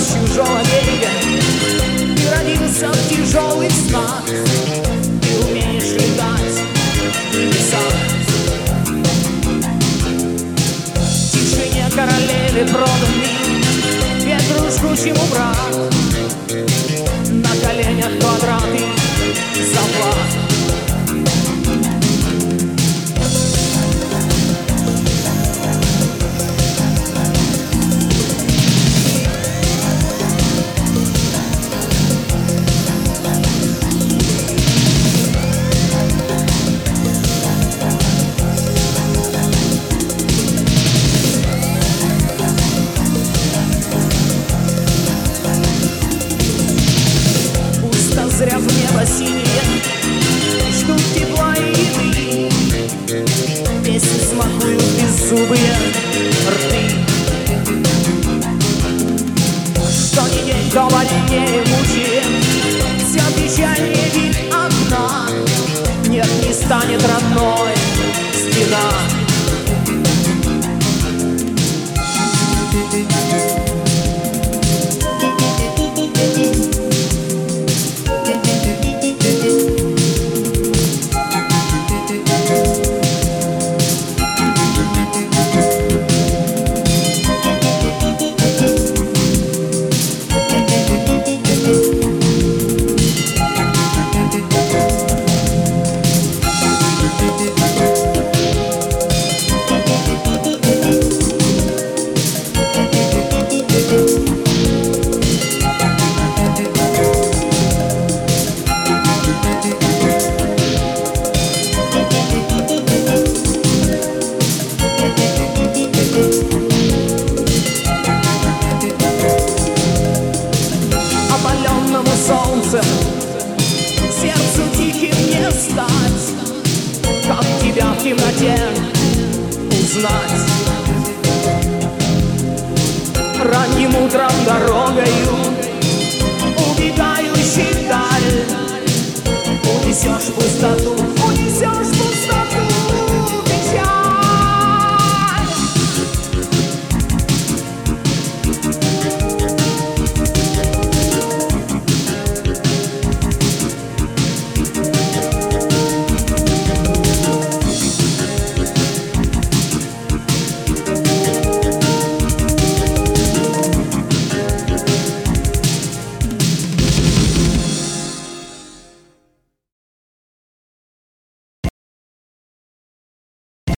чужого берега. Ты родился в тяжелых снах, ты умеешь летать в небесах. В тишине королеве продан мир, ветру жгучему брат. На коленях квадраты заплат. Зря в небо синее ждут тепла и еды. Песни смакуют беззубые рты. Что ни день, то больнее мучает, вся печальнее вид окна. Нет, не станет родной стена. Солнцем, сердцу тихим не стать, как тебя в темноте узнать. Ранним утром дорогою, убегающей вдаль, унесешь в пустоту